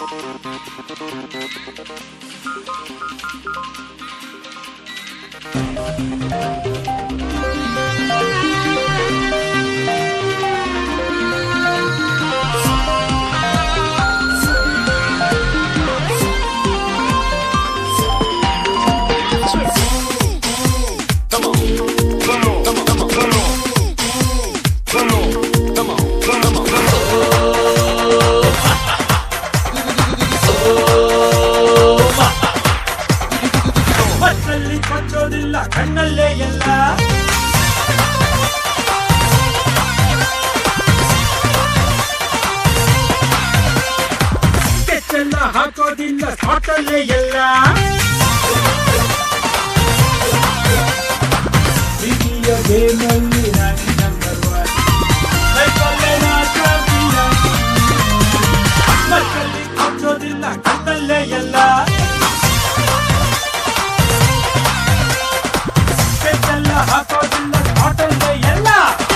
ಕಣ್ಣಲ್ಲೇ ಎಲ್ಲ ಕೆಚ್ಚೆಲ್ಲ ಹಾಕೋದಿಲ್ಲ ಸ್ಪಾಟಲ್ಲೇ ಎಲ್ಲ ಪ್ರೀತಿಯ ಗೇಮಲ್ಲಿ ನಾನೇ ನಂಬರ್ ಒನ್ ಲೈಫಲ್ಲೇ ನಾ ಚಾಂಪಿಯನ್ ಮಕ್ಕಳಿಗೆ ಹಾಕೋದಿಲ್ಲ ಕಣ್ಣಲ್ಲೇ ಎಲ್ಲ ಹಾಕೋದಿಲ್ಲ ಸ್ಪಾಟಲ್ಲೇ ಎಲ್ಲ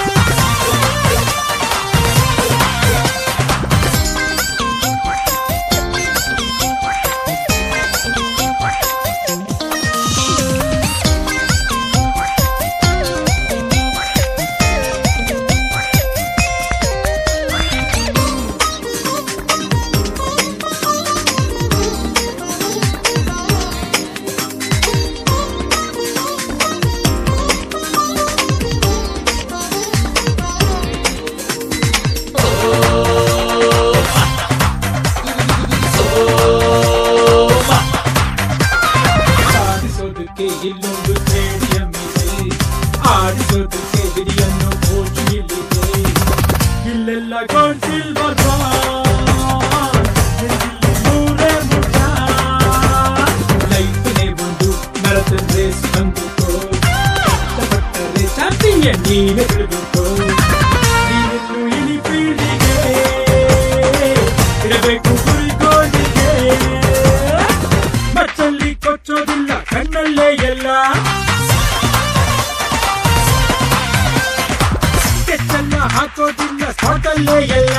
ಇಲ್ಲೊಂದು ಸ್ಟೇಡಿಯಂ ಇದೆ ಆಡಿಸೋದಕ್ಕೆ ಹಿಡಿಯನ್ನು ಕೋಚು ಇಲ್ಲಿದೆ ಇಲ್ಲೆಲ್ಲ ಗೋಲ್ಡ್ ಸಿಲ್ವರ್ ಮೂರೇ ಮುಖ ಲೈಫ್ನೇ ಒಂದು ಮ್ಯಾರಥಾನ್ ರೇಸ್ ಬಂದುಕೋ ಕಷ್ಟಪಟ್ಟರೆ ಚಾಂಪಿಯನ್ ನೀನೇ ತಿಳ್ಬೇಕು ನೀನಿನ್ನು ಇಳಿ ಪೀಳಿಗೆ ಇರಬೇಕು ಗುರಿಗೋಲಿಗೆ ಮಚ್ಚಲ್ಲಿ ಕೊಚ್ಚೋದಿಲ್ಲ ಕಣ್ಣಲ್ಲೇ ಎಲ್ಲ ಕೆಚ್ಚನ್ನ ಹಾಕೋದಿಲ್ಲ ಸ್ಪಾಟಲ್ಲೇ ಎಲ್ಲ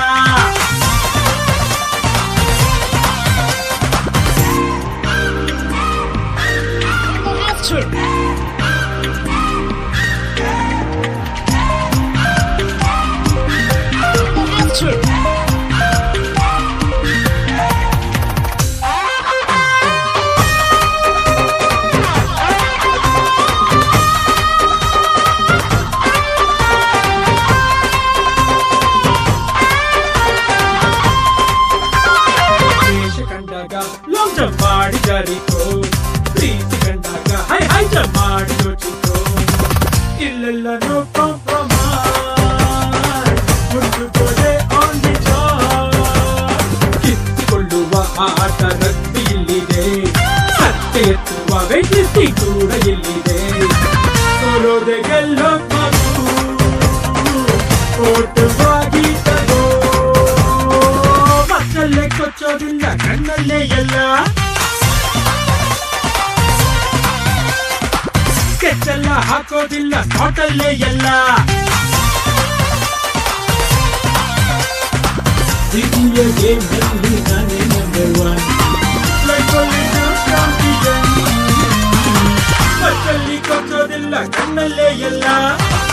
ಲಾಂಗ್ ಜಂಪ್ ಮಾಡಿ ಜಾರಿಕೋ ಪ್ರೀತಿ ಕಂಡಾಗ ಹೈ ಹೈ ಜಂಪ್ ಮಾಡಿ ಯೋಚಿಕೋ ಇಲ್ಲೆಲ್ಲ ನೋ ಕಾಂಪ್ರಮೈಸ್ ಮುಂದುಕೋದೆ ಆನ್ ದಿ ಜಾಬ್ ಕಿತ್ತುಕೊಳ್ಳುವ ಆಟ ರಗ್ಬಿ ಇಲ್ಲಿದೆ ಸತ್ತೆ ಎತ್ತುವ ವೇಟ್ ಲಿಫ್ಟಿಂಗ್ ಕೂಡ ಇಲ್ಲಿದೆ ಸೋಲೋದೆ ಗೆಲ್ಲೋ ಮಗು ಓಟವಾಗಿ ತಗೋ ಮಕ್ಕಳೇ ಕೊಚ್ಚೋದಿಲ್ಲ ಕಣ್ಣಲ್ಲೇ ಎಲ್ಲ ಕೆಚ್ಚೆಲ್ಲ ಹಾಕೋದಿಲ್ಲ ಸ್ಪಾಟಲ್ಲೇ ಎಲ್ಲ ಪ್ರೀತಿಯ ಗೇಮಲ್ಲಿ ನಾನೇ ನಂಬರ್ ಒನ್ ಲೈಫಲ್ಲಿ ನಾ ಚಾಂಪಿಯನ್ ಮಕ್ಕಳಿಗೆ ಕೊಚ್ಚೋದಿಲ್ಲ ಕಣ್ಣಲ್ಲೇ ಎಲ್ಲ